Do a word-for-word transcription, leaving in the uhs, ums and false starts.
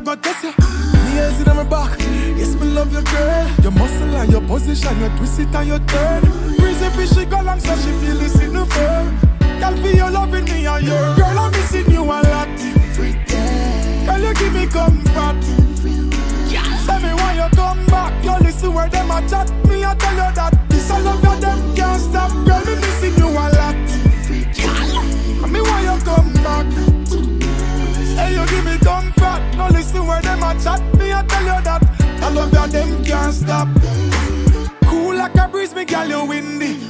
go test you. Me hands in my back. Yes, me love your girl. Your muscle and your position, you twist it and you turn. Breezy fishy girl and so she feel this in the fur. Girl, feel you loving me and your girl, I'm missing you a lot. Girl, you give me comfort. Tell me why you come back. You listen where them a chat. Me I tell you that this I love you, them can't stop. Girl, me missing you a lot. Tell me why you come back. Hey, you give me comfort. No listen where them a chat. Me I tell you that I love you, them can't stop. Cool like a breeze, me girl, you windy.